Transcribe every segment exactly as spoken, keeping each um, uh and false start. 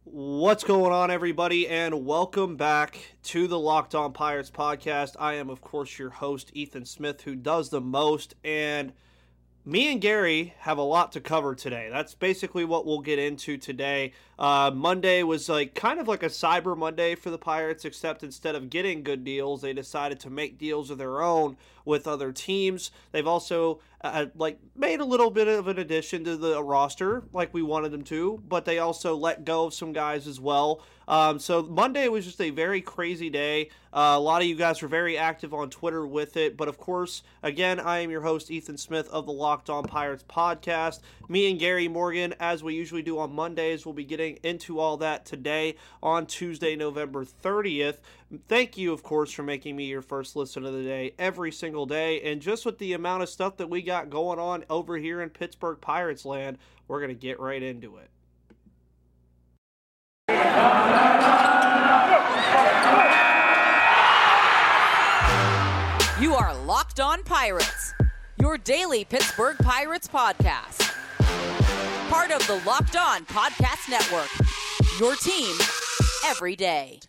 What's going on, everybody, and welcome back to the Locked On Pirates podcast. I am, of course, your host, Ethan Smith, who does the most, and me and Gary have a lot to cover today. That's basically what we'll get into today. Uh, Monday was like kind of like a Cyber Monday for the Pirates, except instead of getting good deals, they decided to make deals of their own with other teams. They've also uh, like made a little bit of an addition to the roster, like we wanted them to, but they also let go of some guys as well. Um, so Monday was just a very crazy day. Uh, a lot of you guys were very active on Twitter with it, but of course, again, I am your host, Ethan Smith of the Locked On Pirates podcast. Me and Gary Morgan, as we usually do on Mondays, will be getting into all that today on Tuesday, November thirtieth. Thank you, of course, for making me your first listen of the day every single day, and just with the amount of stuff that we got going on over here in Pittsburgh Pirates land, we're going to get right into it. You are Locked On Pirates, your daily Pittsburgh Pirates podcast. Part of the Locked On Podcast Network, your team every day.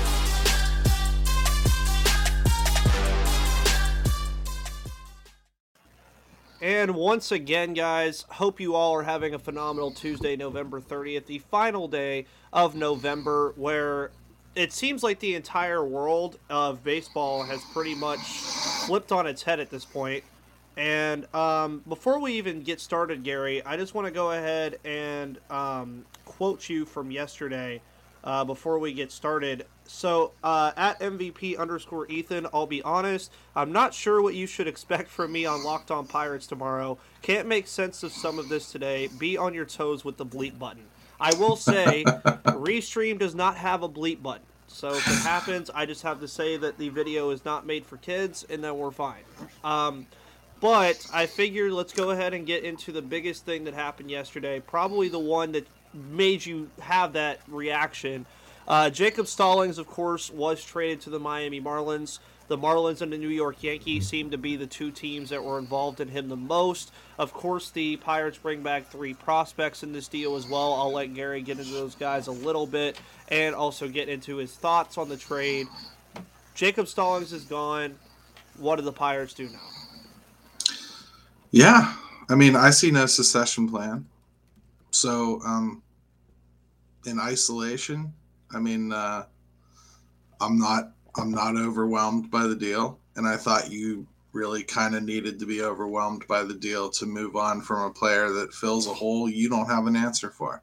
And once again, guys, hope you all are having a phenomenal Tuesday, November thirtieth, the final day of November, where it seems like the entire world of baseball has pretty much flipped on its head at this point. And um, before we even get started, Gary, I just want to go ahead and um, quote you from yesterday uh, before we get started. So, uh, at M V P underscore Ethan, I'll be honest, I'm not sure what you should expect from me on Locked On Pirates tomorrow. Can't make sense of some of this today. Be on your toes with the bleep button. I will say, Restream does not have a bleep button. So if it happens, I just have to say that the video is not made for kids, and then we're fine. Um, but I figured let's go ahead and get into the biggest thing that happened yesterday. Probably the one that made you have that reaction. Uh, Jacob Stallings, of course, was traded to the Miami Marlins. The Marlins and the New York Yankees seem to be the two teams that were involved in him the most. Of course, the Pirates bring back three prospects in this deal as well. I'll let Gary get into those guys a little bit and also get into his thoughts on the trade. Jacob Stallings is gone. What do the Pirates do now? Yeah, I mean, I see no succession plan. So, um, in isolation, I mean, uh, I'm not I'm not overwhelmed by the deal, and I thought you really kind of needed to be overwhelmed by the deal to move on from a player that fills a hole you don't have an answer for.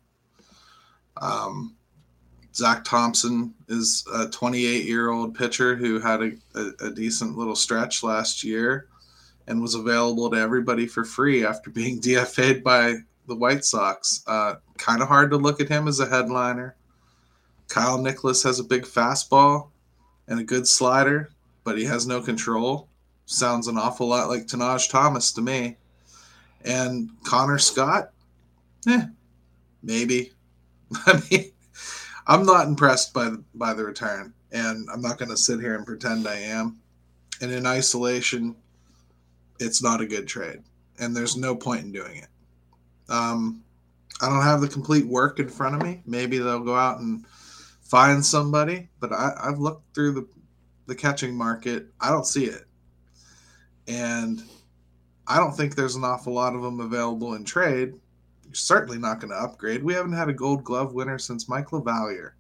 Um, Zach Thompson is a twenty-eight-year-old pitcher who had a, a, a decent little stretch last year and was available to everybody for free after being D F A'd by the White Sox. Uh, kind of hard to look at him as a headliner. Kyle Nicholas has a big fastball and a good slider, but he has no control. Sounds an awful lot like Tanaj Thomas to me. And Connor Scott, eh, maybe. I mean, I'm not impressed by the, by the return, and I'm not going to sit here and pretend I am. And in isolation, it's not a good trade, and there's no point in doing it. Um, I don't have the complete work in front of me. Maybe they'll go out and find somebody, but I, I've looked through the, the catching market. I don't see it. And I don't think there's an awful lot of them available in trade. You're certainly not going to upgrade. We haven't had a Gold Glove winner since Mike LaValliere.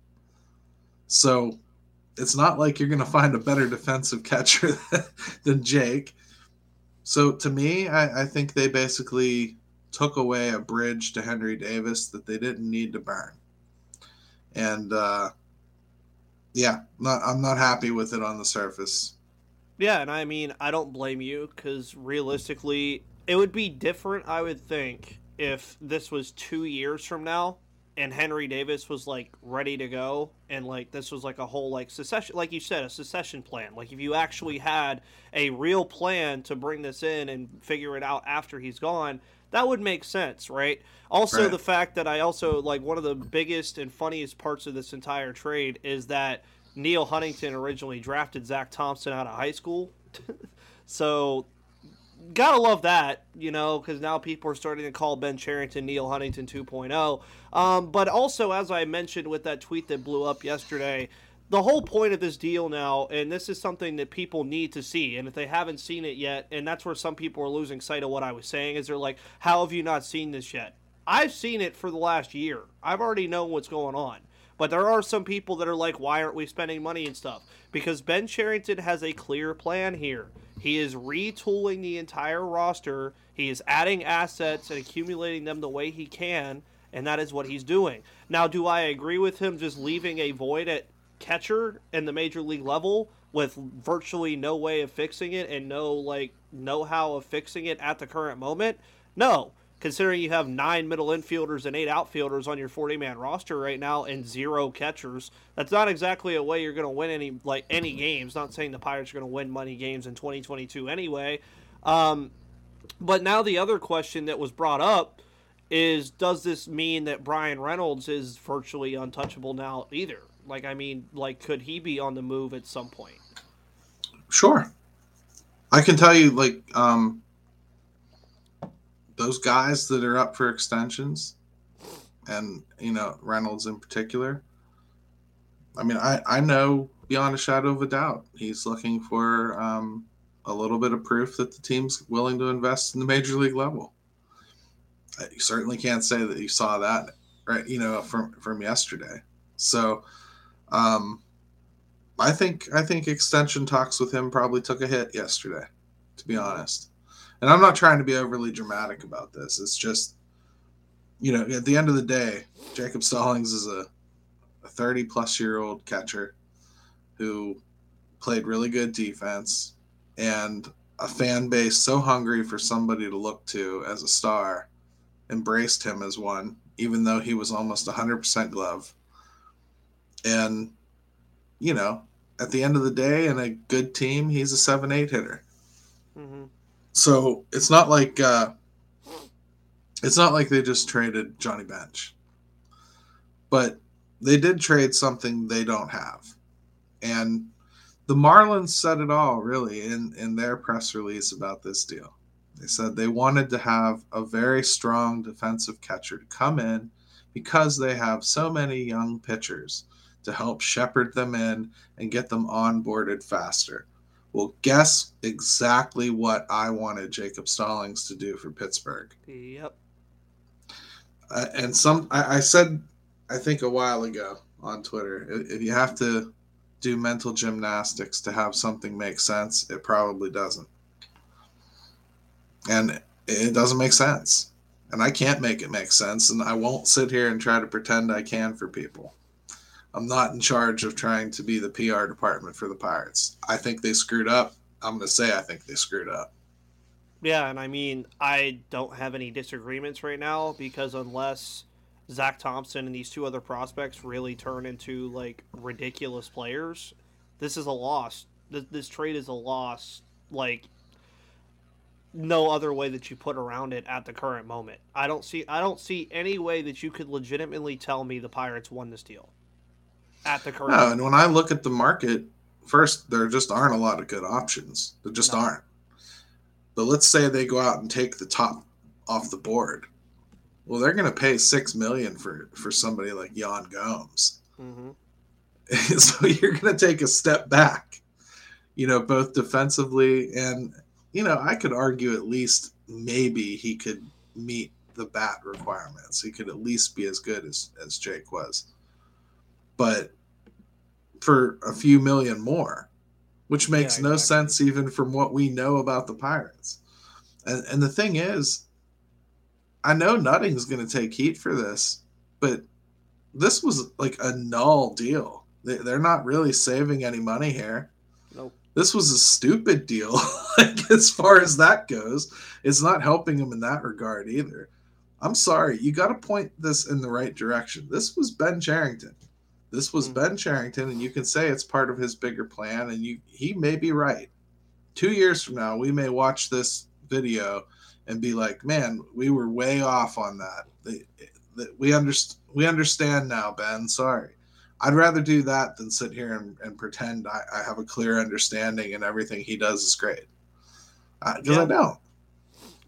So it's not like you're going to find a better defensive catcher than Jake. So to me, I, I think they basically took away a bridge to Henry Davis that they didn't need to burn. And, uh, yeah, not, I'm not happy with it on the surface. Yeah, and I mean, I don't blame you, because realistically, it would be different, I would think, if this was two years from now and Henry Davis was, like, ready to go, and, like, this was, like, a whole, like, secession, like you said, a secession plan. Like, if you actually had a real plan to bring this in and figure it out after he's gone, that would make sense, right? Also, Right. The fact that I also, like, one of the biggest and funniest parts of this entire trade is that Neil Huntington originally drafted Zach Thompson out of high school. So gotta love that, you know, because now people are starting to call Ben Cherington Neil Huntington two point oh. Um, but also, as I mentioned with that tweet that blew up yesterday, the whole point of this deal now, and this is something that people need to see, and if they haven't seen it yet, and that's where some people are losing sight of what I was saying, is they're like, how have you not seen this yet? I've seen it for the last year. I've already known what's going on. But there are some people that are like, why aren't we spending money and stuff? Because Ben Cherington has a clear plan here. He is retooling the entire roster. He is adding assets and accumulating them the way he can, and that is what he's doing. Now, do I agree with him just leaving a void at catcher in the major league level with virtually no way of fixing it and no like know-how of fixing it at the current moment? No. Considering you have nine middle infielders and eight outfielders on your forty-man roster right now and zero catchers, that's not exactly a way you're going to win any like any games. Not saying the Pirates are going to win money games in twenty twenty-two anyway. Um, but now the other question that was brought up is, does this mean that Brian Reynolds is virtually untouchable now either? Like, I mean, like, could he be on the move at some point? Sure. I can tell you, like, um, those guys that are up for extensions, and, you know, Reynolds in particular, I mean, I, I know beyond a shadow of a doubt he's looking for um, a little bit of proof that the team's willing to invest in the major league level. You certainly can't say that you saw that, right, you know, from, from yesterday. So um, I think I think extension talks with him probably took a hit yesterday, to be honest. And I'm not trying to be overly dramatic about this. It's just, you know, at the end of the day, Jacob Stallings is a thirty-plus-year-old catcher who played really good defense, and a fan base so hungry for somebody to look to as a star embraced him as one, even though he was almost one hundred percent glove. And, you know, at the end of the day, in a good team, he's a seven eight hitter. Mm-hmm. So it's not like uh, it's not like they just traded Johnny Bench, but they did trade something they don't have. And the Marlins said it all, really, in, in their press release about this deal. They said they wanted to have a very strong defensive catcher to come in because they have so many young pitchers to help shepherd them in and get them onboarded faster. Well, guess exactly what I wanted Jacob Stallings to do for Pittsburgh. Yep. Uh, and some, I, I said, I think a while ago on Twitter, if you have to do mental gymnastics to have something make sense, it probably doesn't. And it doesn't make sense. And I can't make it make sense, and I won't sit here and try to pretend I can for people. I'm not in charge of trying to be the P R department for the Pirates. I think they screwed up. I'm going to say I think they screwed up. Yeah, and I mean, I don't have any disagreements right now because unless Zach Thompson and these two other prospects really turn into, like, ridiculous players, this is a loss. This, this trade is a loss, like, no other way that you put around it at the current moment. I don't see I don't see any way that you could legitimately tell me the Pirates won this deal at the current no, moment. And when I look at the market, first, there just aren't a lot of good options. There just no. aren't. But let's say they go out and take the top off the board. Well, they're going to pay six million dollars for, for somebody like Yan Gomes. Mm-hmm. So you're going to take a step back, you know, both defensively and, you know, I could argue at least maybe he could meet the bat requirements. He could at least be as good as, as Jake was. But for a few million more, which makes yeah, exactly. no sense even from what we know about the Pirates. And, and the thing is, I know Nutting's going to take heat for this, but this was like a null deal. They, they're not really saving any money here. Nope. This was a stupid deal. Like, as far as that goes, it's not helping them in that regard either. I'm sorry. You got to point this in the right direction. This was Ben Cherington. This was mm-hmm. Ben Cherington, and you can say it's part of his bigger plan, and you he may be right. Two years from now, we may watch this video and be like, man, we were way off on that. They, they, we, underst- we understand now, Ben. Sorry. I'd rather do that than sit here and, and pretend I, I have a clear understanding and everything he does is great. Because uh, yeah. I don't.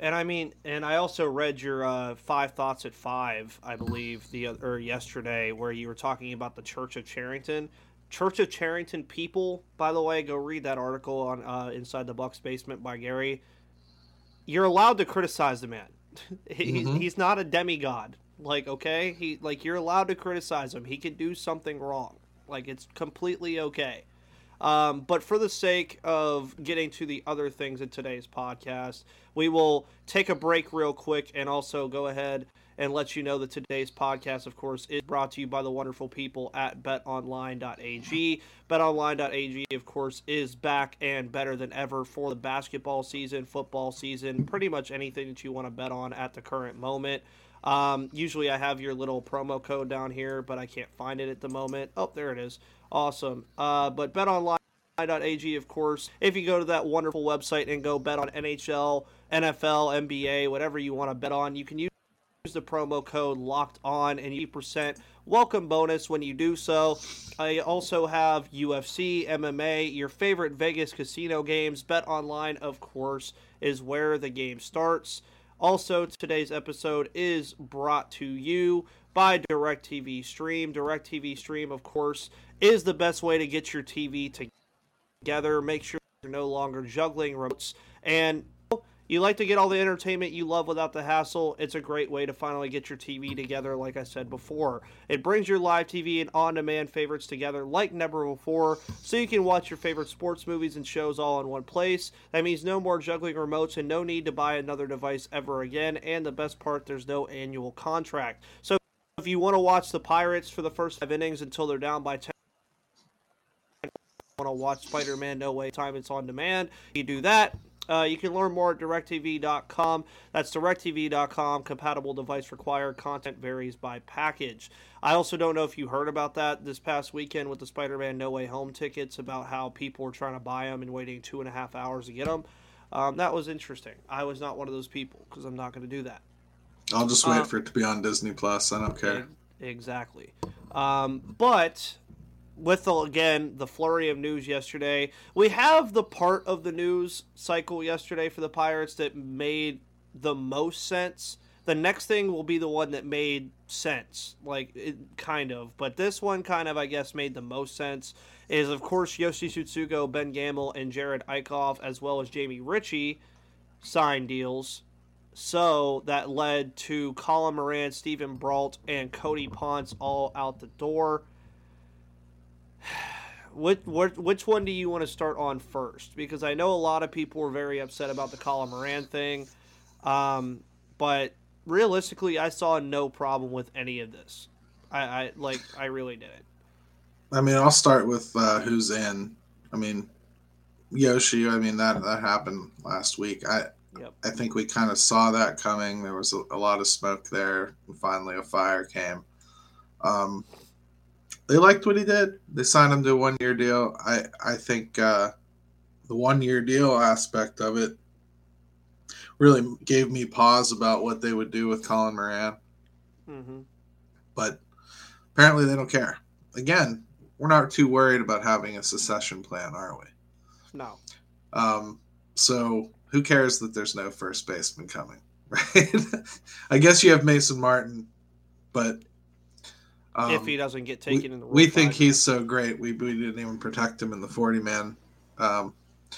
And I mean, and I also read your uh, five thoughts at five, I believe, the or yesterday, where you were talking about the Church of Charrington. Church of Charrington people, by the way, go read that article on uh, Inside the Bucks Basement by Gary. You're allowed to criticize the man. he's, Mm-hmm. he's not a demigod. Like, okay, he like you're allowed to criticize him. He can do something wrong. Like, it's completely okay. Um, but for the sake of getting to the other things in today's podcast, we will take a break real quick and also go ahead and let you know that today's podcast, of course, is brought to you by the wonderful people at bet online dot a g. bet online dot a g, of course, is back and better than ever for the basketball season, football season, pretty much anything that you want to bet on at the current moment. Um, usually I have your little promo code down here, but I can't find it at the moment. Oh, there it is. Awesome. Uh, but bet online dot a g, of course, if you go to that wonderful website and go bet on N H L, N F L, N B A, whatever you want to bet on, you can use the promo code locked on and eighty percent welcome bonus when you do so. I also have U F C, M M A, your favorite Vegas casino games. BetOnline, of course, is where the game starts. Also, today's episode is brought to you by DirecTV Stream. DirecTV Stream, of course, is the best way to get your T V together. Make sure you're no longer juggling remotes. And you like to get all the entertainment you love without the hassle. It's a great way to finally get your T V together, like I said before. It brings your live T V and on-demand favorites together like never before, so you can watch your favorite sports, movies, and shows all in one place. That means no more juggling remotes and no need to buy another device ever again. And the best part, there's no annual contract. So if you want to watch the Pirates for the first five innings until they're down by ten, want to watch Spider-Man No Way Time, it's on demand, you do that. Uh, you can learn more at direct t v dot com. That's direct t v dot com. Compatible device required. Content varies by package. I also don't know if you heard about that this past weekend with the Spider-Man No Way Home tickets, about how people were trying to buy them and waiting two and a half hours to get them. Um, that was interesting. I was not one of those people because I'm not going to do that. I'll just wait uh, for it to be on Disney Plus. I don't care. Exactly. Um, but with, the, again, the flurry of news yesterday, we have the part of the news cycle yesterday for the Pirates that made the most sense. The next thing will be the one that made sense, like, it, kind of. But this one kind of, I guess, made the most sense, is, of course, Yoshi Tsutsugo, Ben Gamble, and Jared Eichhoff, as well as Jamie Ritchie, signed deals. So that led to Colin Moran, Stephen Brault, and Cody Ponce all out the door. Which, which, which one do you want to start on first? Because I know a lot of people were very upset about the Colin Moran thing. Um, but realistically, I saw no problem with any of this. I, I like, I really didn't. I mean, I'll start with uh, who's in. I mean, Yoshi, I mean, that, that happened last week. I Yep. I think we kind of saw that coming. There was a, a lot of smoke there, and finally a fire came. Um, they liked what he did. They signed him to a one-year deal. I, I think uh, the one-year deal aspect of it really gave me pause about what they would do with Colin Moran. Mm-hmm. But apparently they don't care. Again, we're not too worried about having a succession plan, are we? No. Um, so who cares that there's no first baseman coming, right? I guess you have Mason Martin, but um, if he doesn't get taken we, in the Rule we think five. he's so great. We, we didn't even protect him in the forty-man. Um,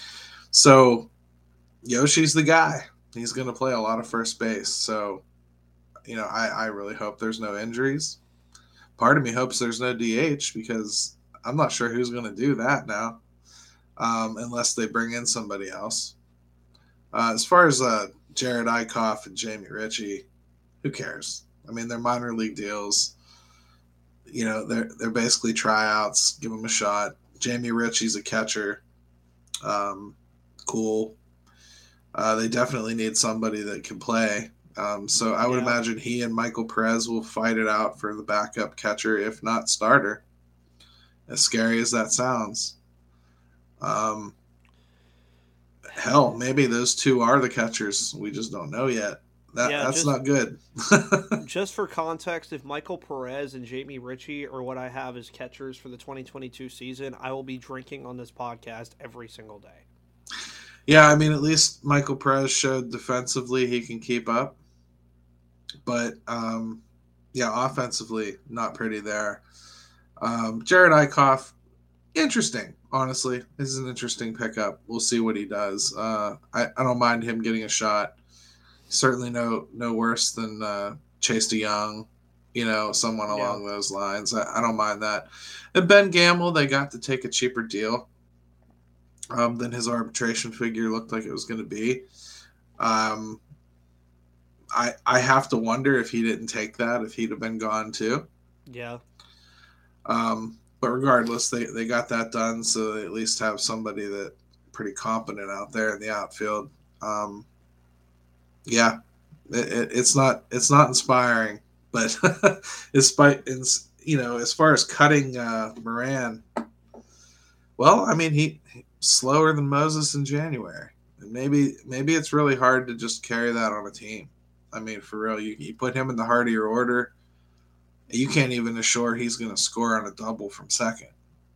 so Yoshi's the guy. He's going to play a lot of first base. So, you know, I, I really hope there's no injuries. Part of me hopes there's no D H because I'm not sure who's going to do that now, um, unless they bring in somebody else. Uh, as far as uh, Jared Eichhoff and Jamie Ritchie, who cares? I mean, they're minor league deals. You know, they're they're basically tryouts. Give them a shot. Jamie Ritchie's a catcher. Um, cool. Uh, they definitely need somebody that can play. Um, so I would Yeah. imagine he and Michael Perez will fight it out for the backup catcher, if not starter. As scary as that sounds. Um, hell, maybe those two are the catchers. We just don't know yet. That Yeah, that's just- not good. Just for context, if Michael Perez and Jamie Ritchie are what I have as catchers for the twenty twenty-two season, I will be drinking on this podcast every single day. Yeah, I mean, at least Michael Perez showed defensively he can keep up. But, um, yeah, offensively, not pretty there. Um, Jared Eichhoff, interesting, honestly. This is an interesting pickup. We'll see what he does. Uh, I, I don't mind him getting a shot. Certainly no no worse than uh, Chase DeYoung, you know, someone Yeah. along those lines. I, I don't mind that. And Ben Gamble, they got to take a cheaper deal um, than his arbitration figure looked like it was going to be. Um, I I have to wonder if he didn't take that, if he'd have been gone too. Yeah. Um, but regardless, they, they got that done, so they at least have somebody that pretty competent out there in the outfield. Um, yeah, it, it, it's not it's not inspiring, but despite you know, as far as cutting uh, Moran, well, I mean he slower than Moses in January, and maybe maybe it's really hard to just carry that on a team. I mean, for real, you, you put him in the heart of your order, you can't even assure he's going to score on a double from second.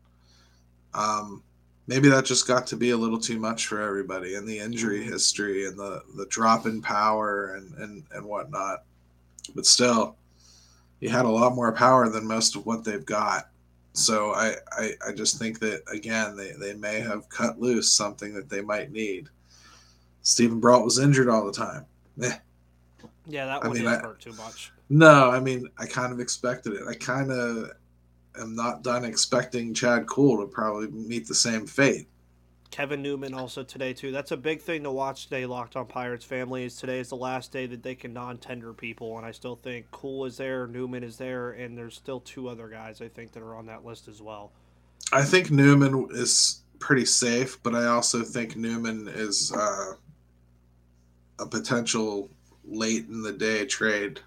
Um, maybe that just got to be a little too much for everybody, and the injury history and the, the drop in power and, and, and whatnot. But still, he had a lot more power than most of what they've got. So I, I, I just think that, again, they, they may have cut loose something that they might need. Stephen Brault was injured all the time. Eh. Yeah, that one I mean, didn't I, hurt too much. No, I mean, I kind of expected it. I kind of am not done expecting Chad Kuhl to probably meet the same fate. Kevin Newman also today, too. That's a big thing to watch today, Locked on Pirates families. Today is the last day that they can non-tender people, and I still think Kuhl is there, Newman is there, and there's still two other guys, I think, that are on that list as well. I think Newman is pretty safe, but I also think Newman is uh, a potential late in the day trade.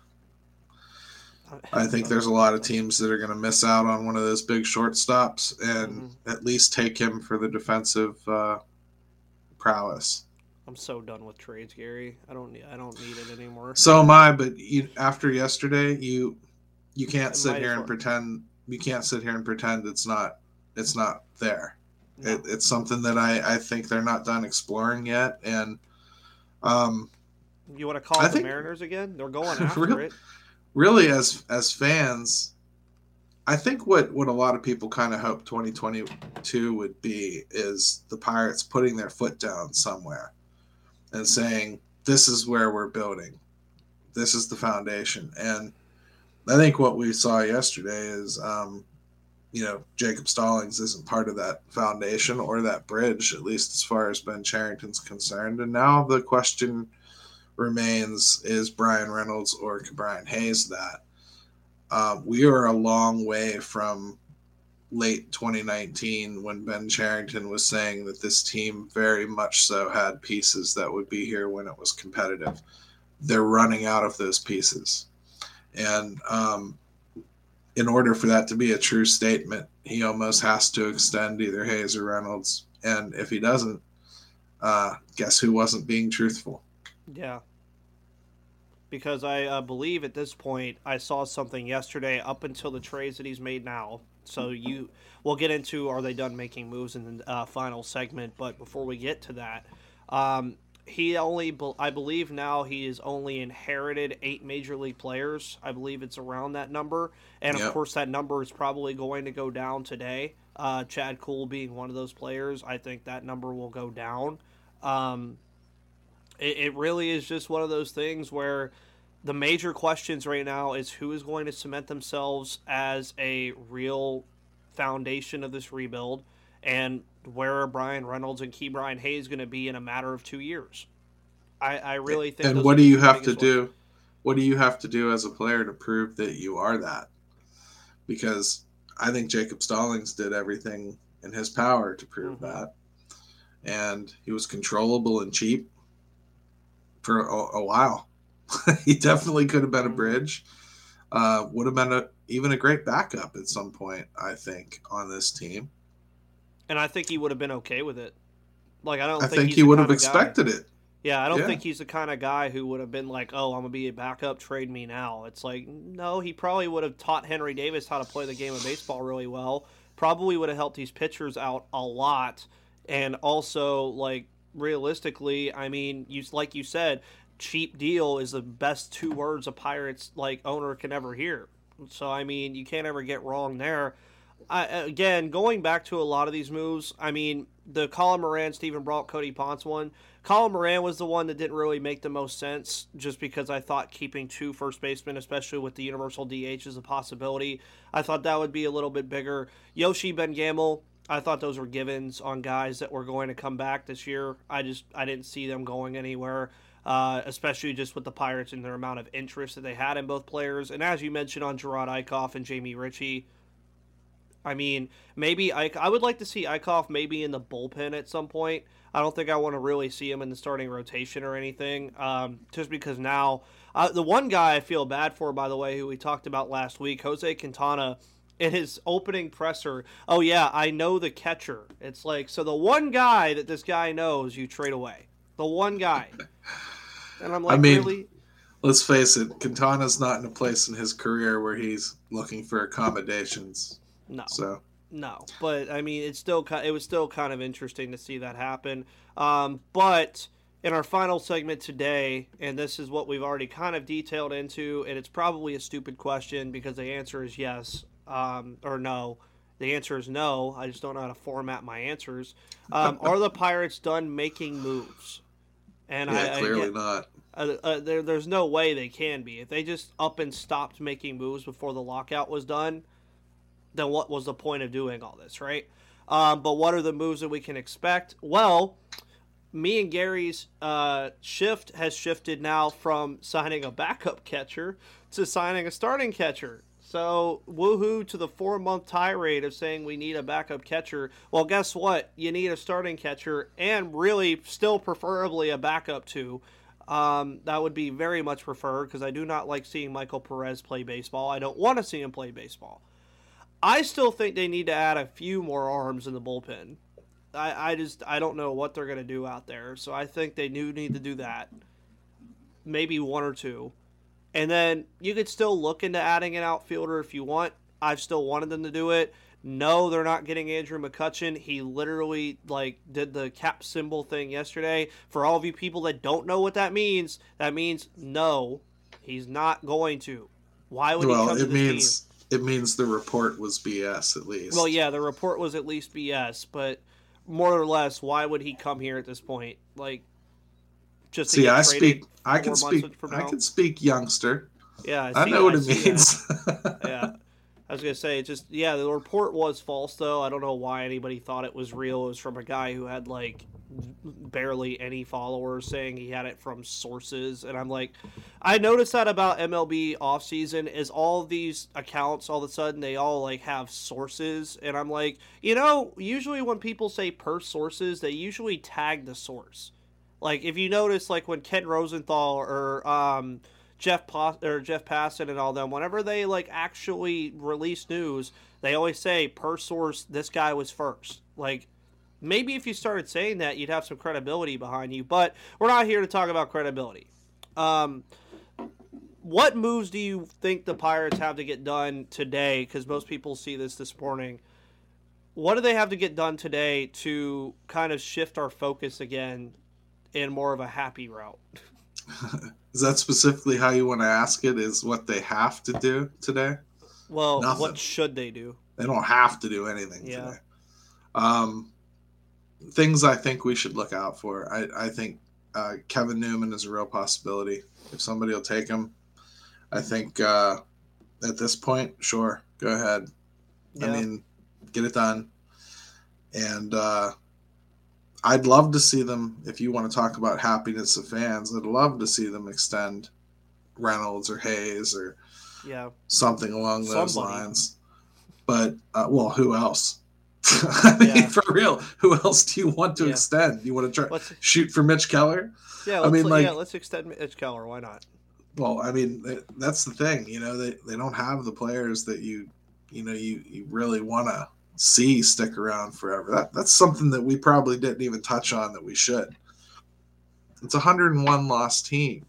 I think there's a lot of teams that are going to miss out on one of those big shortstops and mm-hmm. at least take him for the defensive uh, prowess. I'm so done with trades, Gary. I don't need. I don't need it anymore. So am I. But you, after yesterday, you you can't It sit might here as and well. pretend you can't sit here and pretend it's not it's not there. No. It, it's something that I, I think they're not done exploring yet. And um, you want to call I the think, Mariners again? They're going after really, it. Really, as as fans, I think what, what a lot of people kind of hope twenty twenty-two would be is the Pirates putting their foot down somewhere and saying, this is where we're building. This is the foundation. And I think what we saw yesterday is, um, you know, Jacob Stallings isn't part of that foundation or that bridge, at least as far as Ben Cherington's concerned. And now the question remains, is Brian Reynolds or Brian Hayes that? Um, we are a long way from late twenty nineteen when Ben Cherington was saying that this team very much so had pieces that would be here when it was competitive. They're running out of those pieces. And um, in order for that to be a true statement, he almost has to extend either Hayes or Reynolds. And if he doesn't, uh, guess who wasn't being truthful? Yeah. Because I uh, believe at this point, I saw something yesterday up until the trades that he's made now. So you, we'll get into are they done making moves in the uh, final segment. But before we get to that, um, he only, I believe now he has only inherited eight major league players. I believe it's around that number. And of Yep. course that number is probably going to go down today. Uh, Chad Kuhl being one of those players. I think that number will go down. Um, it, it really is just one of those things where the major questions right now is who is going to cement themselves as a real foundation of this rebuild, and where are Brian Reynolds and Key Brian Hayes going to be in a matter of two years. I, I really think. And those what are do the you two have to biggest do? ones. What do you have to do as a player to prove that you are that? Because I think Jacob Stallings did everything in his power to prove Mm-hmm. that, and he was controllable and cheap for a, a while. He definitely could have been a bridge. Uh, would have been a, even a great backup at some point, I think, on this team. And I think he would have been okay with it. Like I don't I think, think he's he the would have kind of expected guy, it. Yeah, I don't Yeah. think he's the kind of guy who would have been like, "Oh, I'm gonna be a backup. Trade me now." It's like, no, he probably would have taught Henry Davis how to play the game of baseball really well. Probably would have helped these pitchers out a lot, and also like realistically, I mean, you like you said, cheap deal is the best two words a Pirates like owner can ever hear. So I mean, you can't ever get wrong there. I, again, going back to a lot of these moves, I mean, the Colin Moran, Stephen Brault, Cody Ponce one. Colin Moran was the one that didn't really make the most sense, just because I thought keeping two first basemen, especially with the universal D H, is a possibility. I thought that would be a little bit bigger. Yoshi, Ben Gamel, I thought those were givens on guys that were going to come back this year. I just I didn't see them going anywhere, uh, especially just with the Pirates and their amount of interest that they had in both players. And as you mentioned on Gerard Eickhoff and Jamie Ritchie, I mean, maybe I, I would like to see Eickhoff maybe in the bullpen at some point. I don't think I want to really see him in the starting rotation or anything, um, just because now uh, the one guy I feel bad for, by the way, who we talked about last week, Jose Quintana, in his opening presser, oh yeah, I know the catcher. It's like, so the one guy that this guy knows, you trade away. The one guy. And I'm like, I mean, really? Let's face it, Quintana's not in a place in his career where he's looking for accommodations. No. So no, but I mean, it's still it was still kind of interesting to see that happen. Um, but in our final segment today, and this is what we've already kind of detailed into, and it's probably a stupid question because the answer is yes um, or no. The answer is no. I just don't know how to format my answers. Um, are the Pirates done making moves? And yeah, I, clearly I get, not. Uh, uh, there, there's no way they can be. If they just up and stopped making moves before the lockout was done, then what was the point of doing all this, right? Um, but what are the moves that we can expect? Well, me and Gary's uh, shift has shifted now from signing a backup catcher to signing a starting catcher. So, woohoo to the four-month tirade of saying we need a backup catcher. Well, guess what? You need a starting catcher and really still preferably a backup too. Um, that would be very much preferred because I do not like seeing Michael Perez play baseball. I don't want to see him play baseball. I still think they need to add a few more arms in the bullpen. I, I just I don't know what they're going to do out there. So I think they do need to do that. Maybe one or two. And then you could still look into adding an outfielder if you want. I've still wanted them to do it. No, they're not getting Andrew McCutchen. He literally like did the cap symbol thing yesterday. For all of you people that don't know what that means, that means no, he's not going to. Why would well, he come to it this means team? It means the report was B S at least. Well, yeah, the report was at least B S, but more or less, why would he come here at this point? Like, just to see, get I traded speak. I four can months speak. from I now? can speak youngster. Yeah, I see, know what I it see means. that. Yeah, I was gonna say it just yeah. The report was false though. I don't know why anybody thought it was real. It was from a guy who had like barely any followers saying he had it from sources, and I'm like, I noticed that about M L B offseason is all these accounts all of a sudden they all like have sources, and I'm like, you know, usually when people say per sources, they usually tag the source. Like if you notice, like when Ken Rosenthal or um. Jeff pa- or Jeff Passan and all them, whenever they like actually release news, they always say per source this guy was first. Like maybe if you started saying that, you'd have some credibility behind you. But we're not here to talk about credibility. Um, what moves do you think the Pirates have to get done today? Because most people see this this morning. What do they have to get done today to kind of shift our focus again in more of a happy route? Is that specifically how you want to ask it? Is what they have to do today? Well, Nothing. What should they do? They don't have to do anything Yeah. today. Um, things I think we should look out for. I, I think uh, Kevin Newman is a real possibility. If somebody will take him, I think uh, at this point, sure, go ahead. Yeah. I mean, get it done. And uh, I'd love to see them, if you want to talk about happiness of fans, I'd love to see them extend Reynolds or Hayes or Yeah. something along those Somebody. lines. But, uh, well, who else? I mean, Yeah. for real, who else do you want to Yeah. extend? You want to try Let's shoot for Mitch Keller? yeah. I Let's, mean, like- yeah. Let's extend Mitch Keller. Why not? Well, I mean, th- that's the thing. You know, they, they don't have the players that you, you know, you, you really want to see stick around forever. That That's something that we probably didn't even touch on that we should. It's a one hundred one loss team.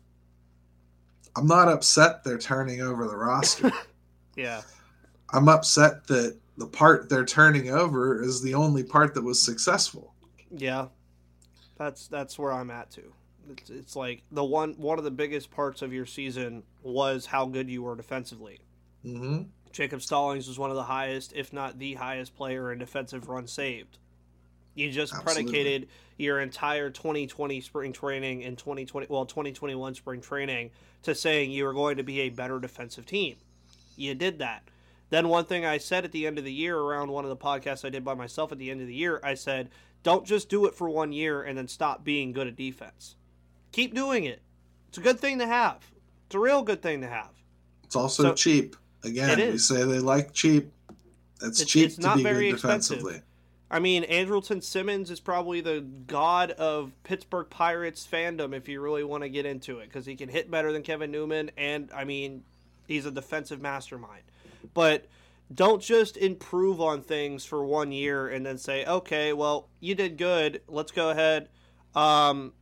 I'm not upset they're turning over the roster. Yeah. I'm upset that the part they're turning over is the only part that was successful. Yeah. That's that's where I'm at too. It's, it's like the one one of the biggest parts of your season was how good you were defensively. Mm-hmm. Jacob Stallings was one of the highest, if not the highest player in defensive runs saved. You just Absolutely. predicated your entire twenty twenty spring training and twenty twenty, well, twenty twenty-one spring training to saying you were going to be a better defensive team. You did that. Then one thing I said at the end of the year around one of the podcasts I did by myself at the end of the year, I said, don't just do it for one year and then stop being good at defense. Keep doing it. It's a good thing to have. It's a real good thing to have. It's also So, cheap. Again, we say they like cheap. It's, it's cheap it's to not be very good expensive. defensively. I mean, Andrelton Simmons is probably the god of Pittsburgh Pirates fandom if you really want to get into it, because he can hit better than Kevin Newman, and, I mean, he's a defensive mastermind. But don't just improve on things for one year and then say, okay, well, you did good. Let's go ahead. Um,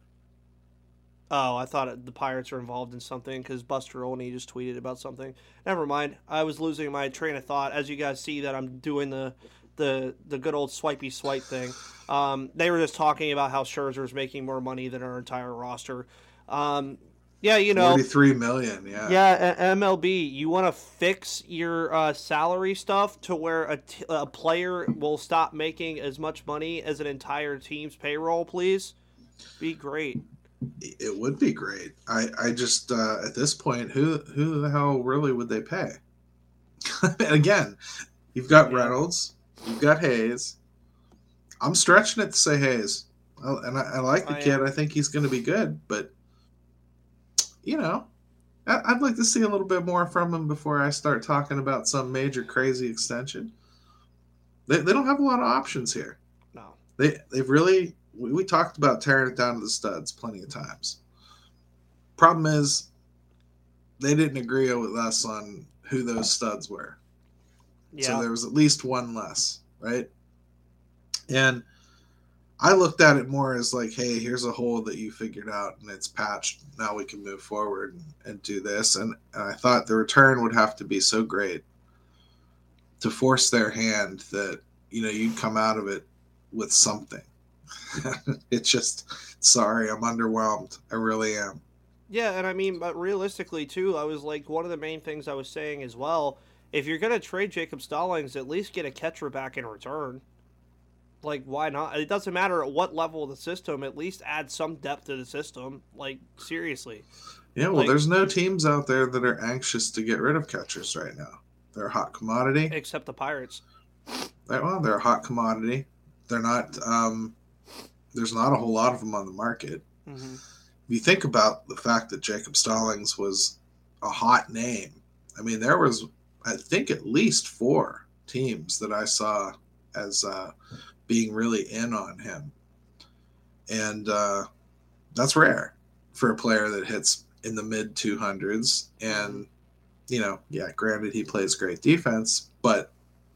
oh, I thought the Pirates were involved in something because Buster Olney just tweeted about something. Never mind. I was losing my train of thought. As you guys see that I'm doing the the, the good old swipey swipe thing. Um, they were just talking about how Scherzer's making more money than our entire roster. Um, yeah, you know. forty-three million dollars, yeah. Yeah, M L B, you want to fix your uh, salary stuff to where a, t- a player will stop making as much money as an entire team's payroll, please? Be great. It would be great. I, I just, uh, at this point, who who the hell really would they pay? Again, you've got Yeah. Reynolds, you've got Hayes. I'm stretching it to say Hayes. And I, I like the I kid. am. I think he's going to be good, but you know, I'd like to see a little bit more from him before I start talking about some major crazy extension. They, they don't have a lot of options here. No. They they've really we, we talked about tearing it down to the studs plenty of times. Problem is, they didn't agree with us on who those studs were. Yeah. So there was at least one less, right? And I looked at it more as like, hey, here's a hole that you figured out and it's patched. Now we can move forward and, and do this. And, and I thought the return would have to be so great to force their hand that, you know, you'd come out of it with something. It's just, sorry, I'm underwhelmed. I really am. Yeah, and I mean, but realistically, too, I was like, one of the main things I was saying as well, if you're going to trade Jacob Stallings, at least get a catcher back in return. Like, why not? It doesn't matter at what level of the system. At least add some depth to the system. Like, seriously. Yeah, well, Like- there's no teams out there that are anxious to get rid of catchers right now. They're a hot commodity. Except the Pirates. They're, well, they're a hot commodity. They're not. Um, there's not a whole lot of them on the market. Mm-hmm. If you think about the fact that Jacob Stallings was a hot name, I mean, there was, I think, at least four teams that I saw as uh, being really in on him. And uh, that's rare for a player that hits in the mid two hundreds. And, you know, yeah, granted, he plays great defense, but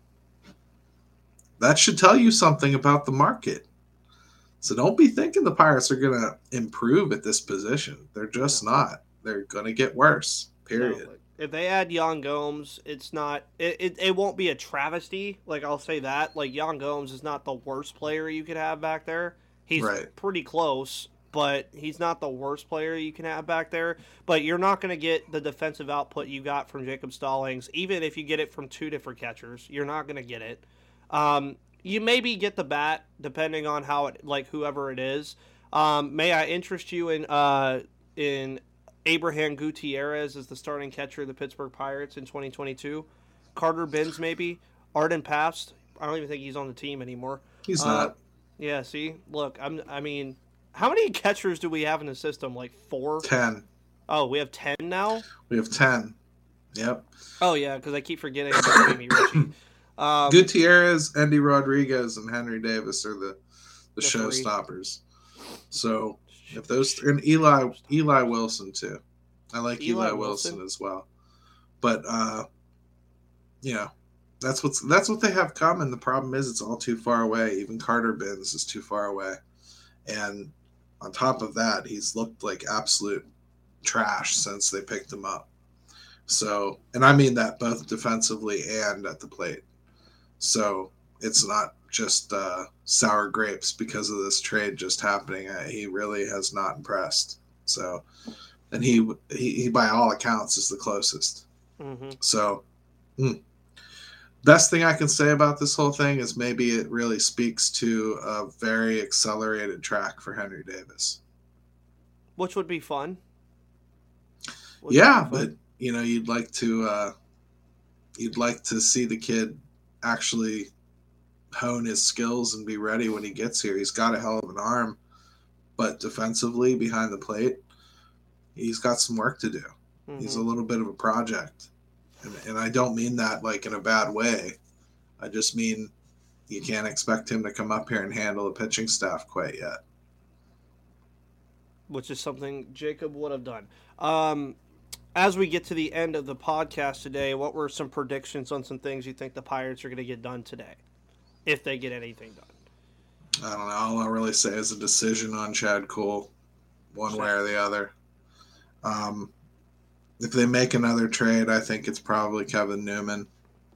that should tell you something about the market. So don't be thinking the Pirates are going to improve at this position. They're just No. not. They're going to get worse, period. No, like, if they add Jan Gomes, it's not. It, it it won't be a travesty. Like, I'll say that. Like, Jan Gomes is not the worst player you could have back there. He's Right. pretty close, but he's not the worst player you can have back there. But you're not going to get the defensive output you got from Jacob Stallings, even if you get it from two different catchers. You're not going to get it. Um, you maybe get the bat, depending on how it, like whoever it is. Um, may I interest you in uh in Abraham Gutierrez as the starting catcher of the Pittsburgh Pirates in twenty twenty-two? Carter Benz, maybe. Arden Past. I don't even think he's on the team anymore. He's Uh, not. Yeah, see? Look, I'm, I mean, how many catchers do we have in the system? Like four? ten. Oh, we have ten now? We have ten. Yep. Oh, yeah, because I keep forgetting about Jamie Ritchie. Um, Gutierrez, Andy Rodriguez, and Henry Davis are the, the, The three. showstoppers. So if those and Eli Eli Wilson too. I like Eli, Eli Wilson. Wilson? as well. But uh you know, that's what's that's what they have coming. The problem is it's all too far away. Even Carter Benz is too far away. And on top of that, he's looked like absolute trash since they picked him up. So, and I mean that both defensively and at the plate. So it's not just uh, sour grapes because of this trade just happening. Uh, he really has not impressed. So, and he, he, he by all accounts, is the closest. Mm-hmm. So, hmm. Best thing I can say about this whole thing is maybe it really speaks to a very accelerated track for Henry Davis. Which would be fun. Which yeah, would be fun. But you know, you'd like to uh, you'd like to see the kid actually hone his skills and be ready when he gets here. He's got a hell of an arm, but defensively behind the plate, he's got some work to do. Mm-hmm. He's a little bit of a project. And, and I don't mean that like in a bad way. I just mean you can't expect him to come up here and handle a pitching staff quite yet. Which is something Jacob would have done. Um, as we get to the end of the podcast today, what were some predictions on some things you think the Pirates are going to get done today, if they get anything done? I don't know. All I'll really say is a decision on Chad Kuhl, one sure. way or the other. Um, If they make another trade, I think it's probably Kevin Newman.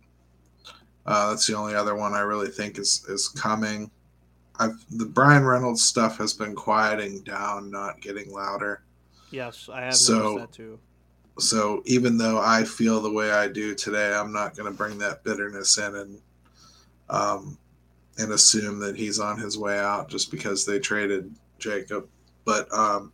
Uh, that's the only other one I really think is, is coming. I've, the Brian Reynolds stuff has been quieting down, not getting louder. Yes, I have so, noticed that too. So even though I feel the way I do today, I'm not going to bring that bitterness in and um, and assume that he's on his way out just because they traded Jacob. But um,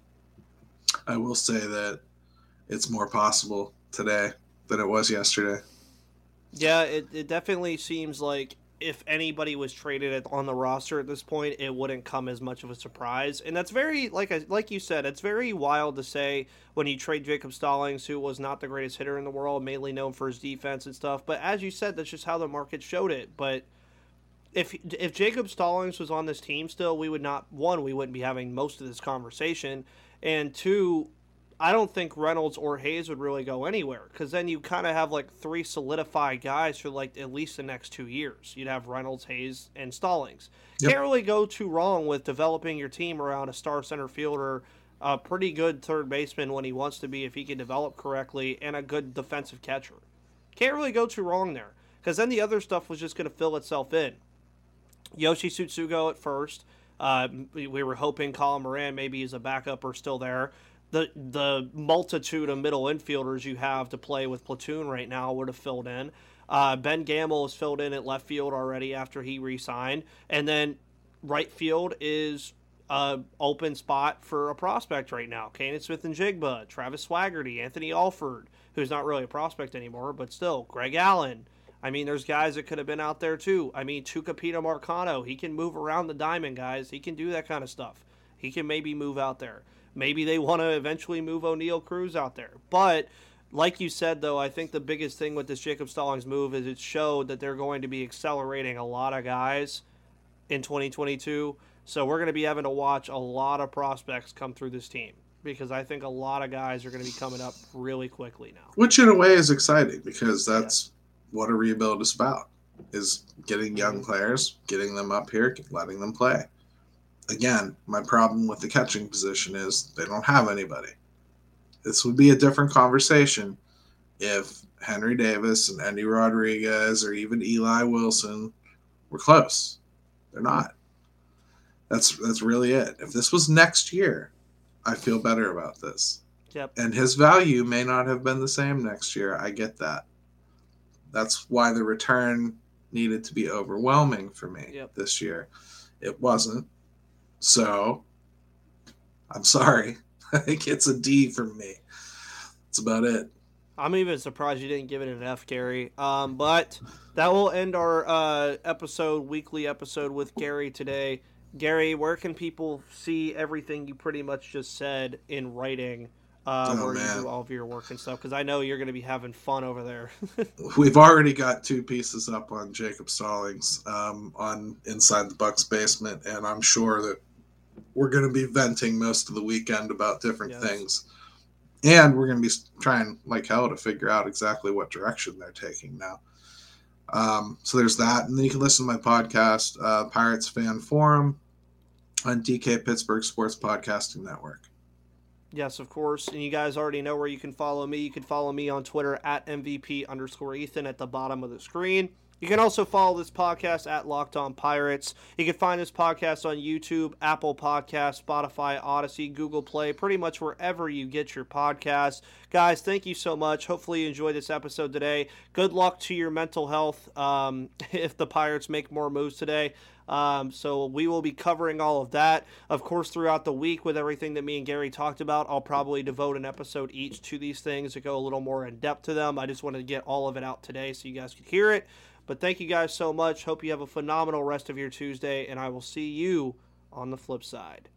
I will say that it's more possible today than it was yesterday. Yeah, it, it definitely seems like if anybody was traded on the roster at this point, it wouldn't come as much of a surprise. And that's very, like I, like you said, it's very wild to say when you trade Jacob Stallings, who was not the greatest hitter in the world, mainly known for his defense and stuff. But as you said, that's just how the market showed it. But if if Jacob Stallings was on this team still, we would not, one, we wouldn't be having most of this conversation. And two, I don't think Reynolds or Hayes would really go anywhere, because then you kind of have like three solidified guys for like at least the next two years. You'd have Reynolds, Hayes, and Stallings. Yep. Can't really go too wrong with developing your team around a star center fielder, a pretty good third baseman when he wants to be if he can develop correctly, and a good defensive catcher. Can't really go too wrong there, because then the other stuff was just going to fill itself in. Yoshi Tsutsugo at first. Uh, we were hoping Colin Moran maybe is a backup or still there. The the multitude of middle infielders you have to play with platoon right now would have filled in. Uh, Ben Gamble is filled in at left field already after he re-signed. And then right field is an open spot for a prospect right now. Kanan Smith-Njigba, Travis Swaggerty, Anthony Alford, who's not really a prospect anymore, but still, Greg Allen. I mean, there's guys that could have been out there too. I mean, Tucupita Marcano, he can move around the diamond, guys. He can do that kind of stuff. He can maybe move out there. Maybe they want to eventually move O'Neal Cruz out there. But like you said, though, I think the biggest thing with this Jacob Stallings move is it showed that they're going to be accelerating a lot of guys in twenty twenty-two. So we're going to be having to watch a lot of prospects come through this team, because I think a lot of guys are going to be coming up really quickly now. Which in a way is exciting, because that's yeah. what a rebuild is about, is getting young mm-hmm. players, getting them up here, letting them play. Again, my problem with the catching position is they don't have anybody. This would be a different conversation if Henry Davis and Endy Rodriguez or even Eli Wilson were close. They're not. That's that's really it. If this was next year, I feel better about this. Yep. And his value may not have been the same next year. I get that. That's why the return needed to be overwhelming for me yep. this year. It wasn't. So, I'm sorry. I think it's a D from me. That's about it. I'm even surprised you didn't give it an F, Gary. Um, but that will end our uh, episode, weekly episode with Gary today. Gary, where can people see everything you pretty much just said in writing, uh, oh, where man. you do all of your work and stuff? Because I know you're going to be having fun over there. We've already got two pieces up on Jacob Stallings um, on Inside the Bucks Basement, and I'm sure that we're going to be venting most of the weekend about different yes. things. And we're going to be trying like hell to figure out exactly what direction they're taking now. Um, so there's that. And then you can listen to my podcast, uh, Pirates Fan Forum, on D K Pittsburgh Sports Podcasting Network. Yes, of course. And you guys already know where you can follow me. You can follow me on Twitter at M V P underscore Ethan at the bottom of the screen. You can also follow this podcast at Locked On Pirates. You can find this podcast on YouTube, Apple Podcasts, Spotify, Odyssey, Google Play, pretty much wherever you get your podcasts. Guys, thank you so much. Hopefully you enjoyed this episode today. Good luck to your mental health um, if the Pirates make more moves today. Um, so we will be covering all of that. Of course, throughout the week with everything that me and Gary talked about, I'll probably devote an episode each to these things to go a little more in depth to them. I just wanted to get all of it out today so you guys could hear it. But thank you guys so much. Hope you have a phenomenal rest of your Tuesday, and I will see you on the flip side.